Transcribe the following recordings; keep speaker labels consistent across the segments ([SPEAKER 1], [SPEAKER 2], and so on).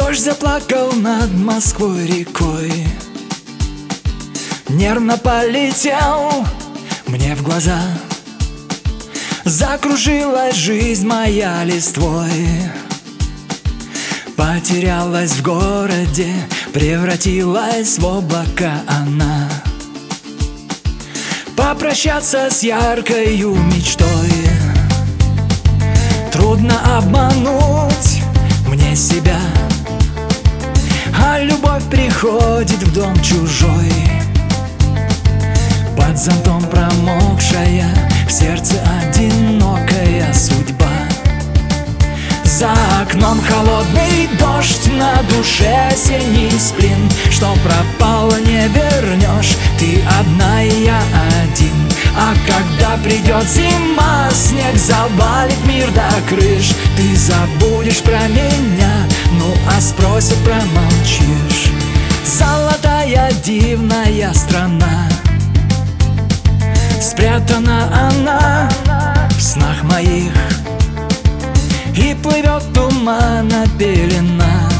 [SPEAKER 1] Дождь заплакал над Москвой рекой, нервно полетел мне в глаза. Закружилась жизнь моя листвой, потерялась в городе, превратилась в облака она. Попрощаться с яркою мечтой трудно обмануть мне себя, а любовь приходит в дом чужой, под зонтом промокшая, в сердце одинокая судьба. За окном холодный дождь, на душе осенний сплин. Что пропало, не вернешь, ты одна и я один. А когда придет зима, снег завалит мир до крыш, ты забудешь про меня, ну а спросят, промолчишь. Золотая дивная страна, спрятана она в снах моих, и плывет тумана пелена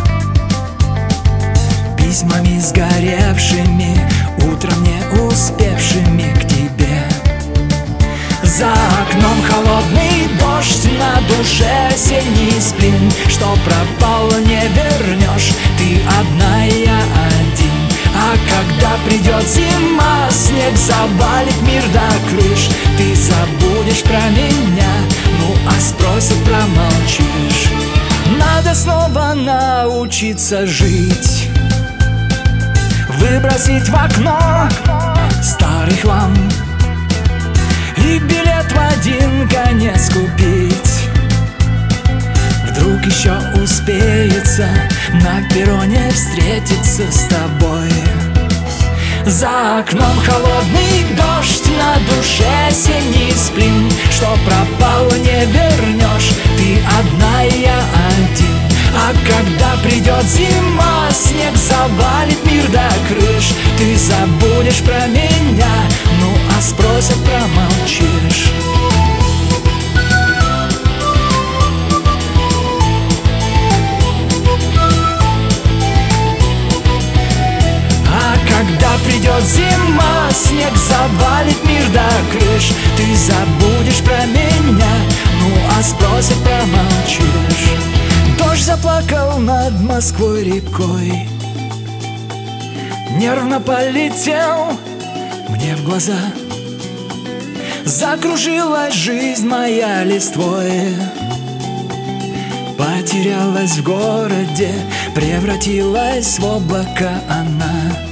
[SPEAKER 1] письмами сгоревшими, утром не успевшими к тебе. За окном холодный дождь, на душе осенний сплин. Что пропало, не вернешь, ты одна и я один. А когда придет зима, снег завалит мир до крыш, ты забудешь про меня, ну а спросят, промолчишь. Надо снова научиться жить, выбросить в окно старый хлам и билет в один конец купить. Вдруг еще успеется на перроне встретиться с тобой. За окном холодный дождь, на душе осенний сплин. Что пропало, не вернешь, ты одна и я один. А когда придет зима, снег завалит мир до крыш, ты забудешь про меня, ну а спросят, промолчишь. Когда придет зима, снег завалит мир до крыш, ты забудешь про меня, ну а спросят, промолчишь. Дождь заплакал над Москвой рекой, нервно полетел мне в глаза. Закружилась жизнь моя листвой, потерялась в городе, превратилась в облака она.